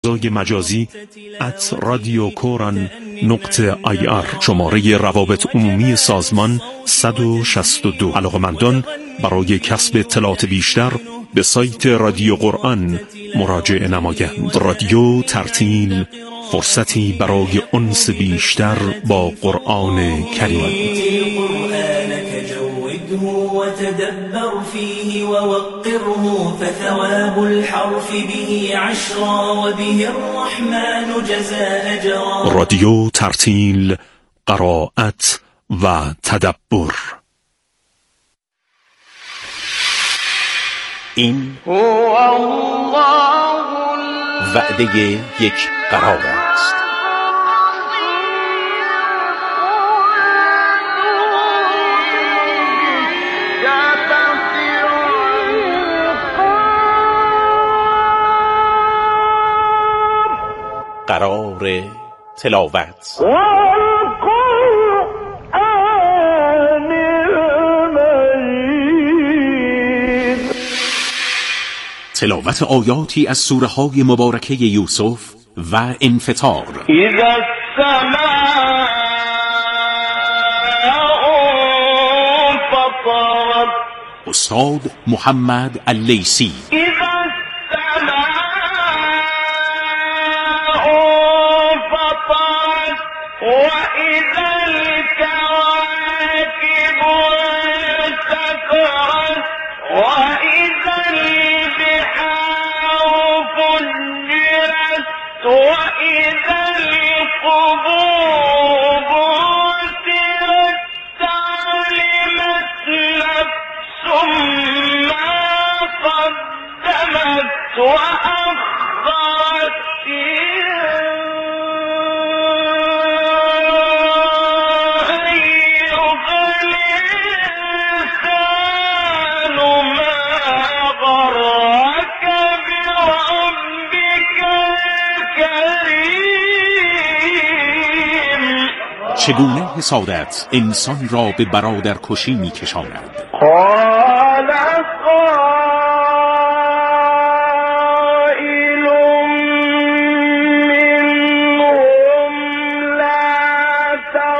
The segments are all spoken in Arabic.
مجازی @radiokoran.ir. شماره روابط عمومی سازمان 162. علاقمندان برای کسب اطلاعات بیشتر به سایت رادیو قرآن مراجعه نمایند. رادیو ترتیل، فرصتی برای انس بیشتر با قرآن کریم. وتدبر فيه ووقره فثواب الحرف به عشرا وبه الرحمن جزاء أجرا. رادیو ترتیل، قرائت و تدبر. این وعده یک قرار است. قرار تلاوت. تلاوت آیاتی از سوره های مبارکه یوسف و انفطار. اذا السماء انفطرت. استاد محمد اللیثی. وإذا الكواكب انتثرت وإذا البحار فجرت وإذا القبور بعثرت علمت نفس ما قدمت وأخرت. چگونه حسادت انسان را به برادرکشی می کشاند؟ قال قائل منهم لا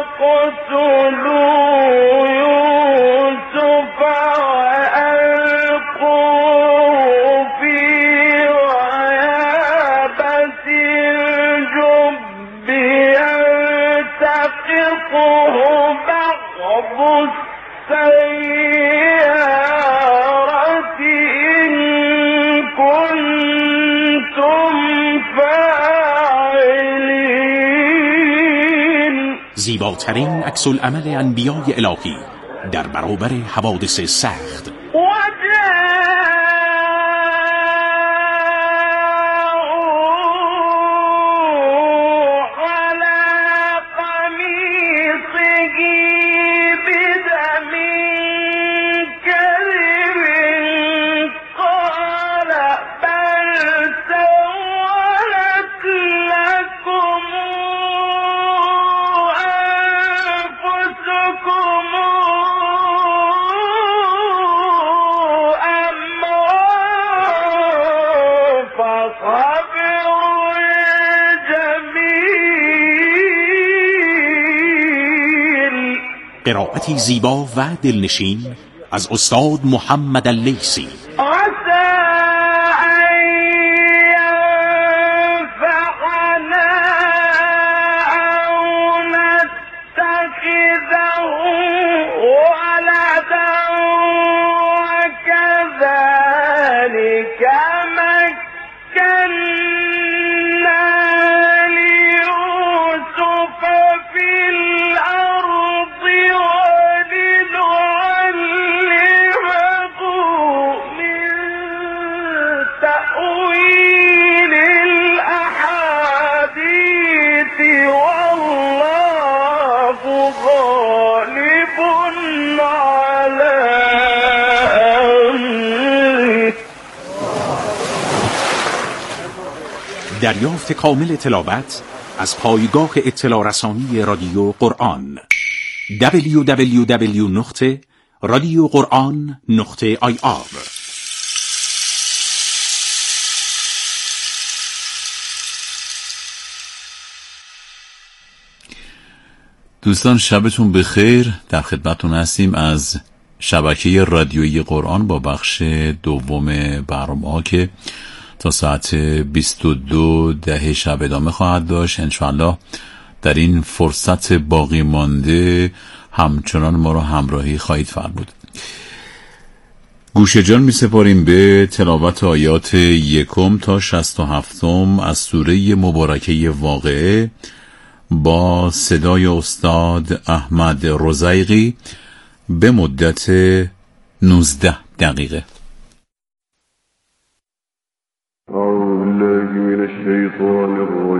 تقتلوا يوسف وألقوه في غيابة الجب يلتقطه بعض السيارة إن كنتم فاعلين. زیباترین عکس العمل انبیای الهی در برابر حوادث سخت. قرائتی زیبا و دلنشین از استاد محمد اللیثی. دریافت کامل تلاوت از پایگاه اطلاع رسانی رادیو قرآن www.radioquran.ir. دوستان شبتون بخیر. در خدمتتون هستیم از شبکه رادیویی قرآن با بخش دوم برنامه‌ها که تا ساعت 22 شب ادامه خواهد داشت. انشاءالله در این فرصت باقی مانده همچنان ما رو همراهی خواهید فرمود. گوش جان می سپاریم به تلاوت آیات 1 تا 67 از سوره مبارکه واقعه با صدای استاد احمد رزیقی به مدت 19 دقیقه. أعوذ بالله من الشيطان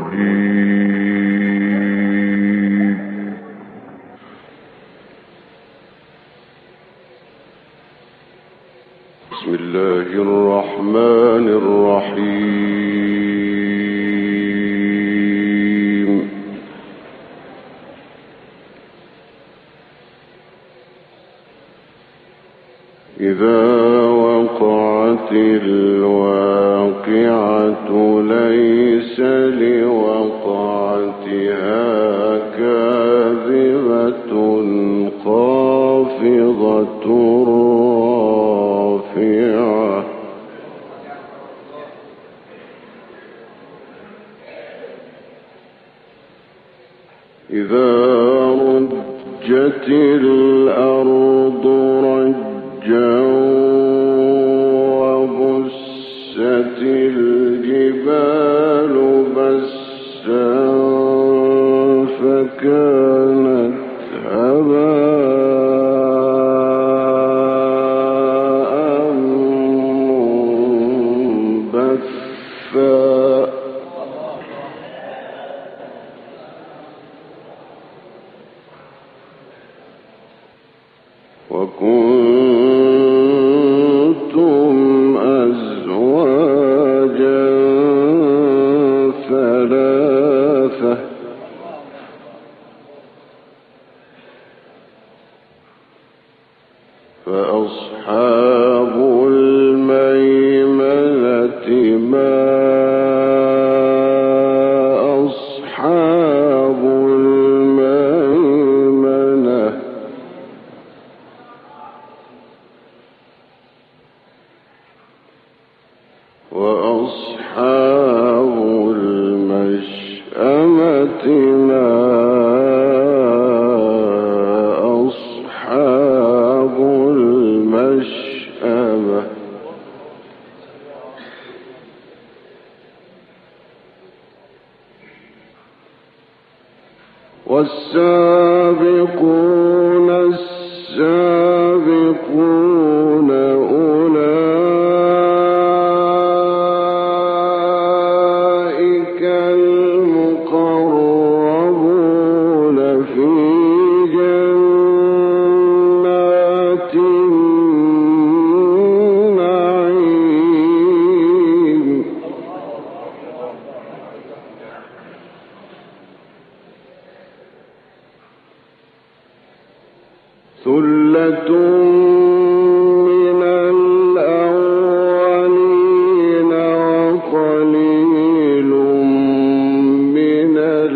الرجيم. بسم الله الرحمن الرحيم. إذا وقعت الواقعة ليس لوقعتها كاذبة خافضة رافعة إذا رجت الأرض رجا وبست الجبال بسا فكانت هباء منبثا وكنتم أزواجا ثلاثة فأصحاب الميمنة ما أصحاب الميمنة وأصحاب المشأمة ما أصحاب المشأمة والسابقون السابقون أولئك المقربون في جنات النعيم ثلة من الأولين وقليل من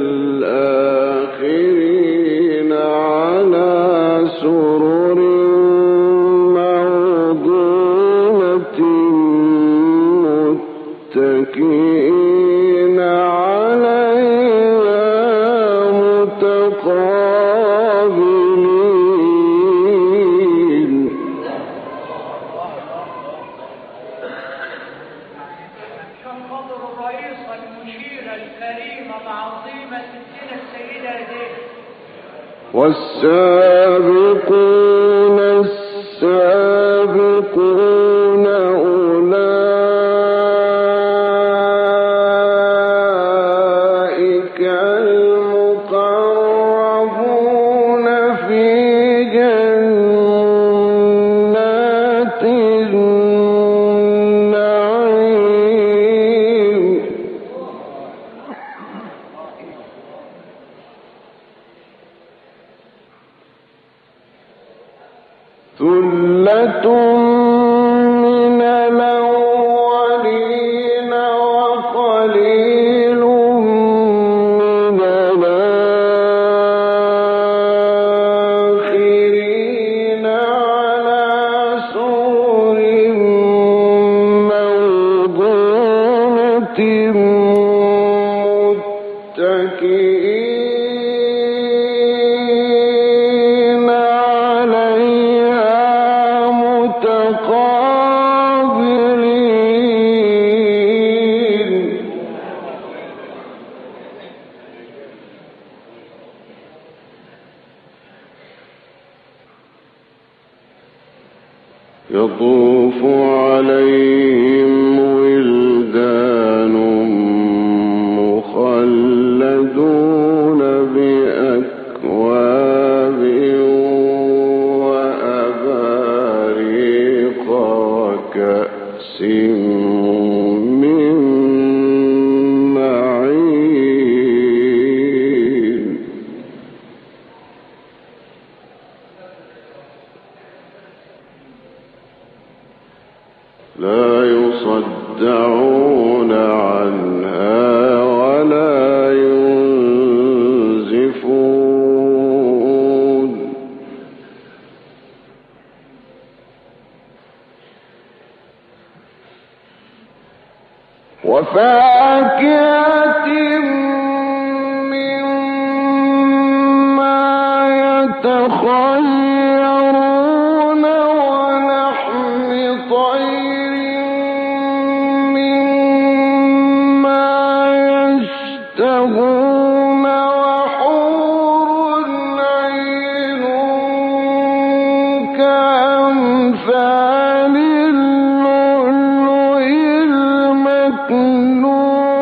الآخرين على سرر موضونة متكئين عليها متقابلين خاطر الرئيس المشيرة الكريمة العظيمة ستنا السيدة هديه. والسابقون السابقون أولئك المقربون في جنات النعيم ثلة من الأولين وقليل من الآخرين متكئين عليها متقابلين يطوف عليهم ولدان مخلدون بأكواب وأباريق وكأس من معين لا يصدعون عنها ولا ينزفون وفاكهة مما يتخيرون ولحم طير مما يشتهون وحور عين كأمثال اللؤلؤ المكنون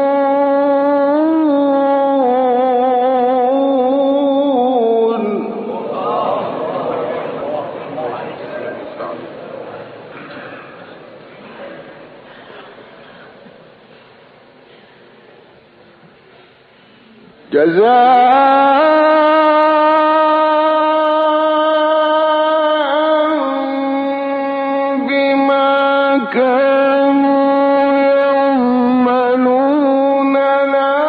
جزاء بما كانوا يعملون لا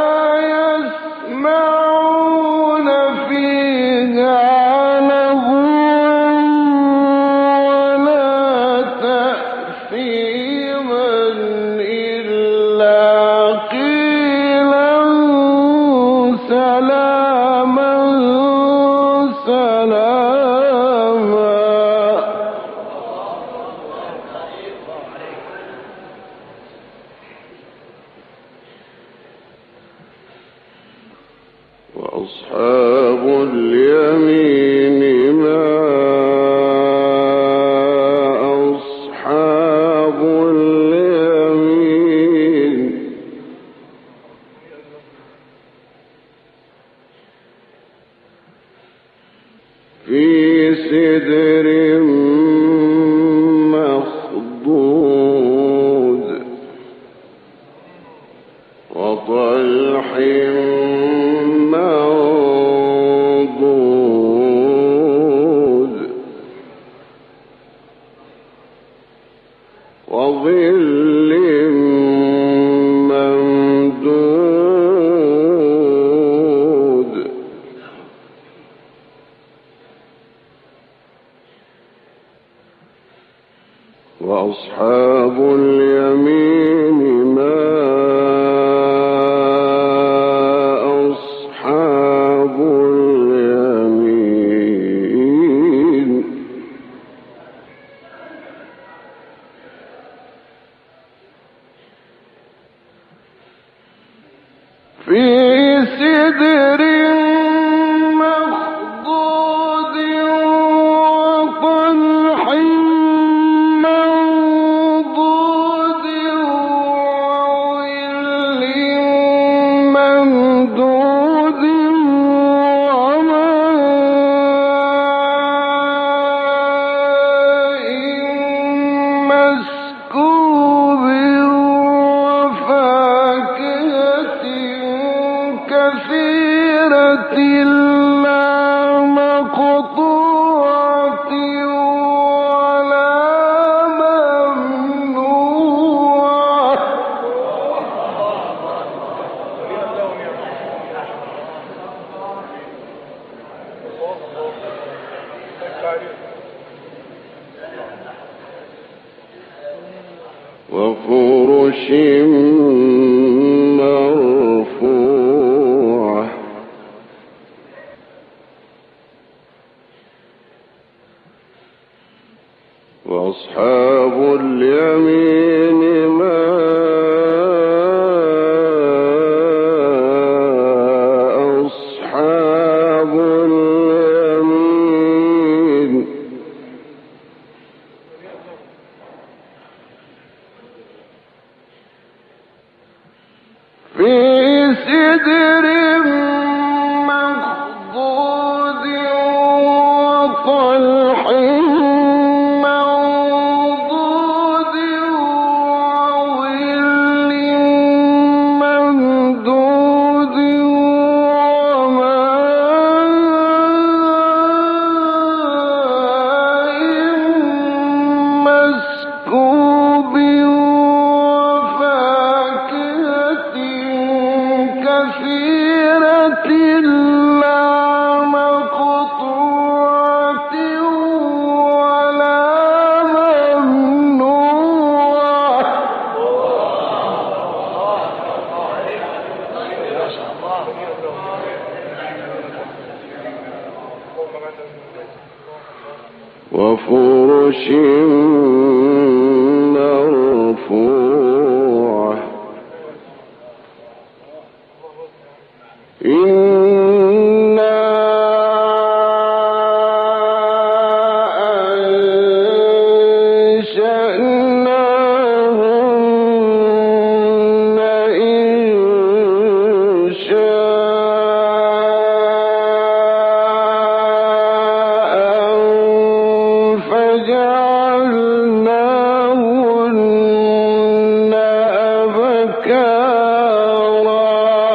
يسمعون فيها لغوا ولا تأثيما إلا قيلا سلاما سلاما وأصحاب اليمين ما أصحاب اليمين في سدر مخضود وطلح منضود وظل ممدود وأصحاب اليمين ما أصحاب اليمين في سدر مخضود وطلح منضود وظل ممدود وماء مسكوب وفاكهة كثيرة لا مقطوعة ولا ممنوعة وفرش مرفوعة سدر مخضود وطلح منضود وظل ممدود وماء مسكوب وفاكهة كثيرة لا مقطوعة ولا ممنوعة وفرش مرفوعة إنا أنشأناهن إنشاء فجعلناهن أبكارا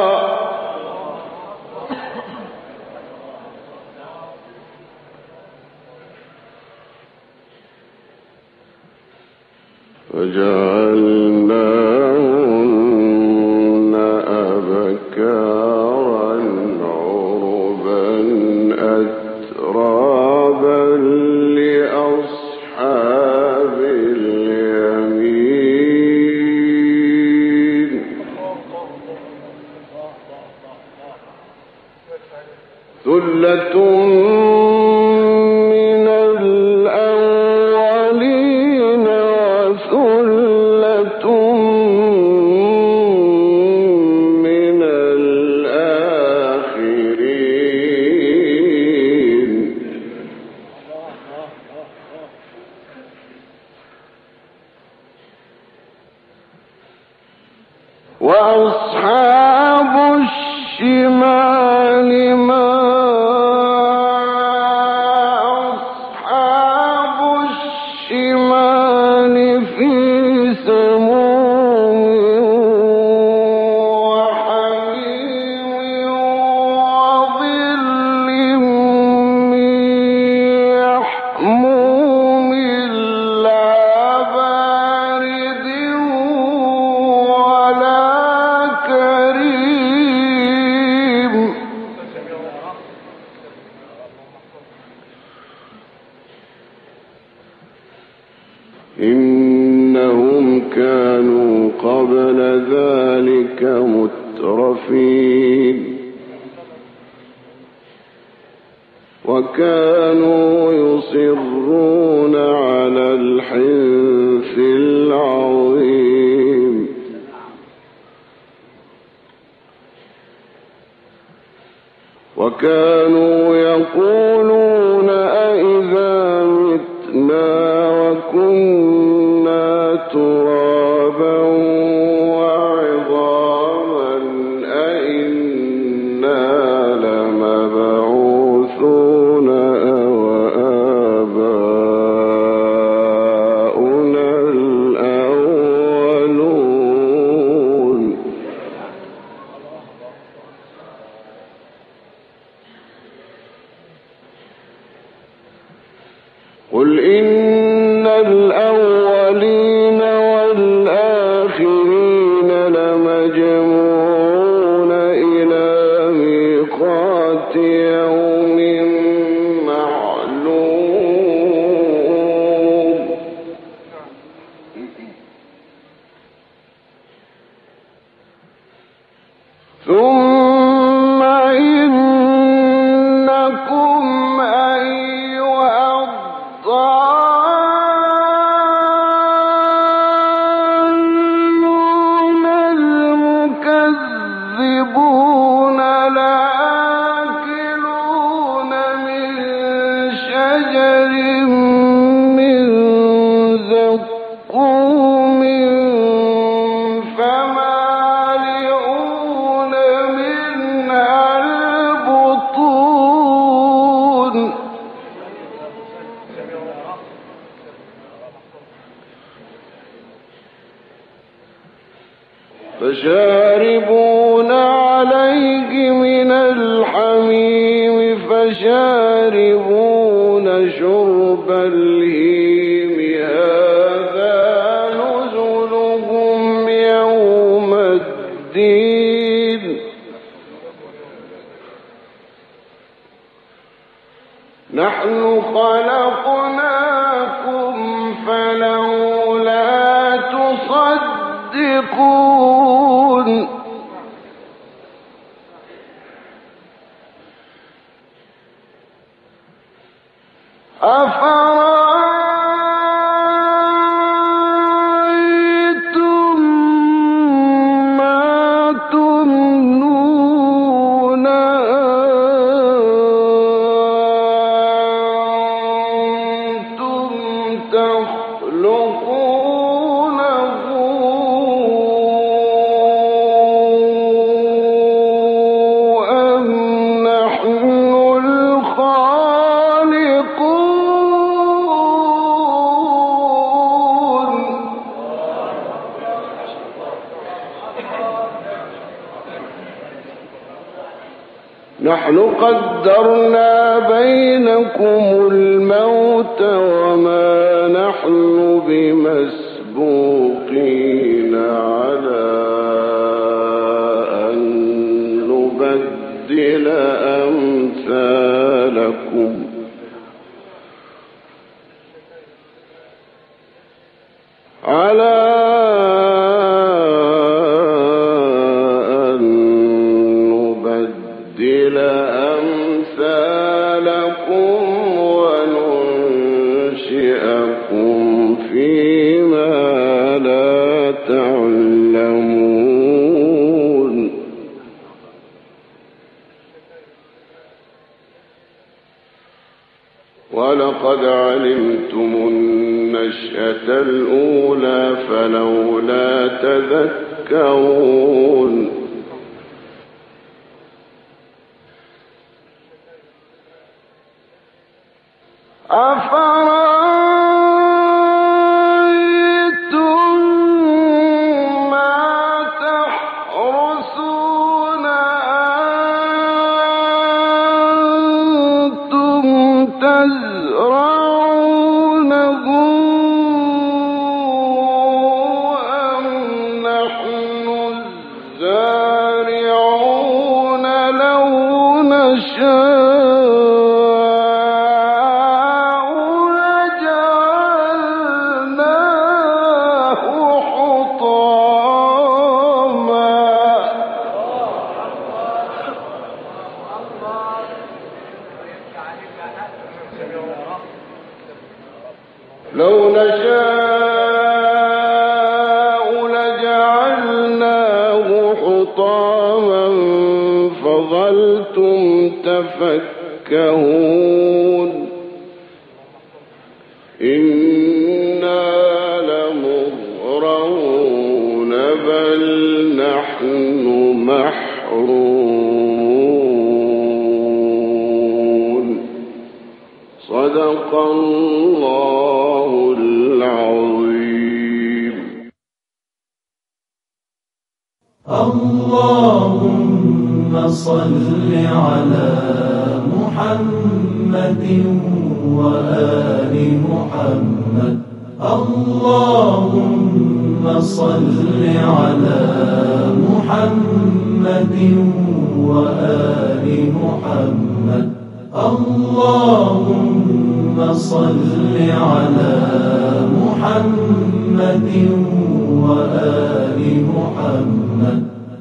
وجعلناهن أبكارا عربا أترابا لأصحاب اليمين ثلة من الأولين وثلة من الآخرين وأصحاب الشمال ما أصحاب الشمال في سموم وحميم وظل من يحموم لا بارد ولا كريم إنهم كانوا قبل ذلك مترفين وكانوا يصرون على الحنث العظيم وكانوا يقولون أئذا متنا وكنا ترابا وعظاما أئنا لمبعوثون وآباؤنا الأولون قل إن الأولين والآخرين لمجموعون إلى ميقات يوم معلوم ثم إنكم أيها الضالون المكذبون لآكلون من شجر من زقوم فمالئون فشاربون عليه من الحميم فشاربون شرب الهيم هذا نزلهم يوم الدين نحن خلقناكم فلولا تصدقون أفرأيتم ما تمنون أنتم تخلقونه أم نحن الخالقون نحن قدرنا بينكم الموت وما نحن بمسبوقين على أن نبدل أمثالكم وننشئكم فيما لا تعلمون ولقد علمتم النشأة الأولى فلولا تذكرون أفرأيتم ما تحرثون أنتم تزرعونه أم نحن الزارعون لو نشاء لو نشاء لجعلناه حطاما فظلتم تفكهون إنا لمغرمون بل نحن محرومون صدق الله العظيم. اللهم صل على محمد وآل محمد. اللهم صل على محمد وآل محمد. اللهم صل على محمد وآل محمد.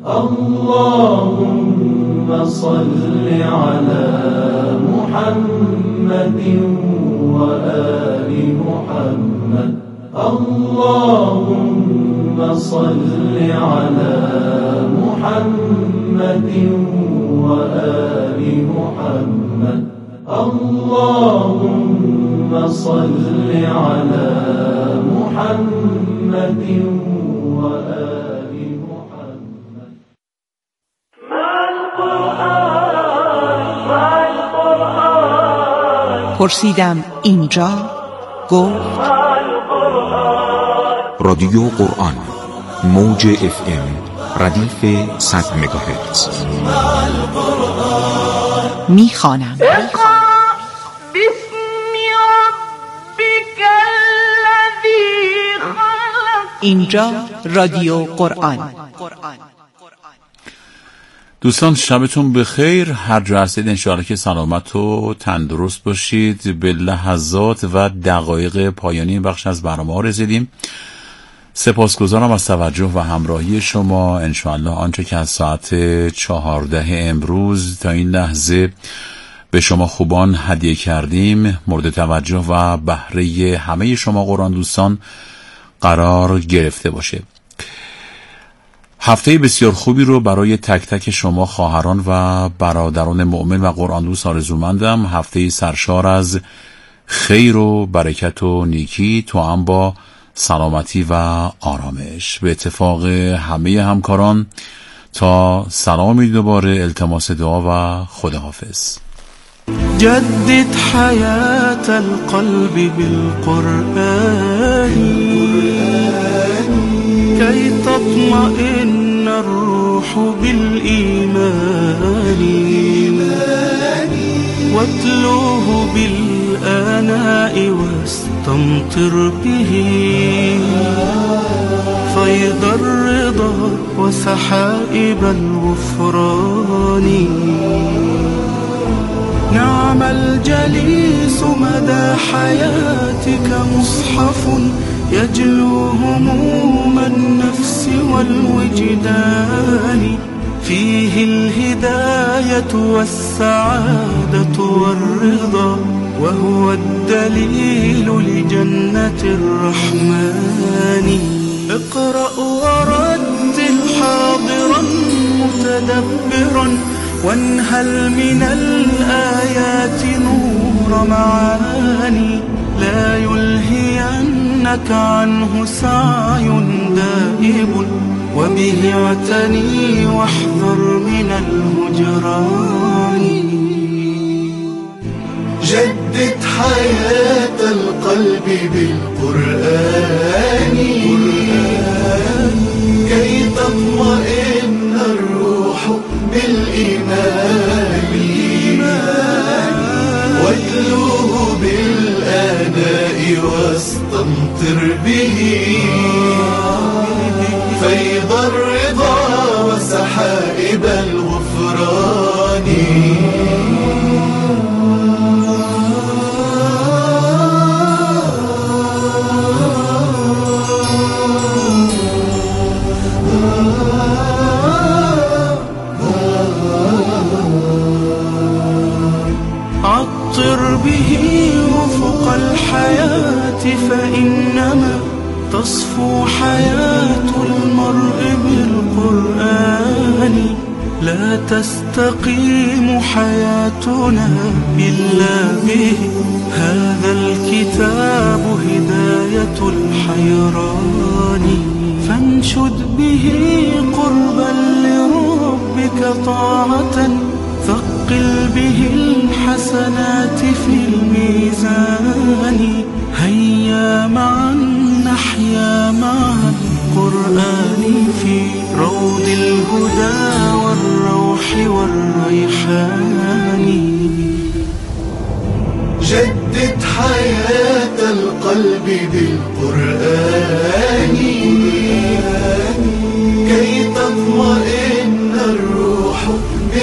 اللهم صل على محمد وآل محمد. اللهم صل على محمد وآل محمد. اللهم صل على محمد وآل محمد. پرسیدم اینجا گفت رادیو قرآن موج FM ردیف 100 مگاهرتز. میخوانم. اینجا رادیو قرآن. دوستان شبتون بخیر، هر جا هستید انشاءالله که سلامت و تندرست باشید. به لحظات و دقایق پایانی بخش از برنامه ها رسیدیم. سپاسگزارم از توجه و همراهی شما. انشاءالله آنچه که از ساعت 14 امروز تا این لحظه به شما خوبان هدیه کردیم مورد توجه و بهره همه شما قرآن دوستان قرار گرفته باشه. هفته بسیار خوبی رو برای تک تک شما خواهران و برادران مؤمن و قرآن دوست آرزومندم. هفته سرشار از خیر و برکت و نیکی، توأم با سلامتی و آرامش. به اتفاق همه همکاران تا سلامی دوباره، التماس دعا و خداحافظ. جدد حياة القلب بالقرآن كي تطمئن الروح بالإيمان واتلوه بالآناء واستمطر به فيض الرضا وسحائب الغفران. نعم الجليس مدى حياتك مصحف يجلو هموم النفس والوجدان فيه الهداية والسعادة والرضا وهو الدليل لجنة الرحمن. اقرأ ورتل حاضرا متدبرا وانهل من الآيات نور معاني لا يلهينك عنه سعي دائب وبه اعتني واحذر من الهجران. جدد حياة القلب بالقرآن كي تطمئن الروح بالإيمان واتلوه بالآناء واستمطر به فيض الرضا وسحائب الغفران. عطر به أفق الحياة فإنما تصفو حياة المرء بالقرآن. لا تستقيم حياتنا إلا به هذا الكتاب هداية الحيران. فانشد به قربا لربك طاعة ثقل به الحسنات في الميزان. هيا معا نحيا مع القرآن في روض الهدى والروح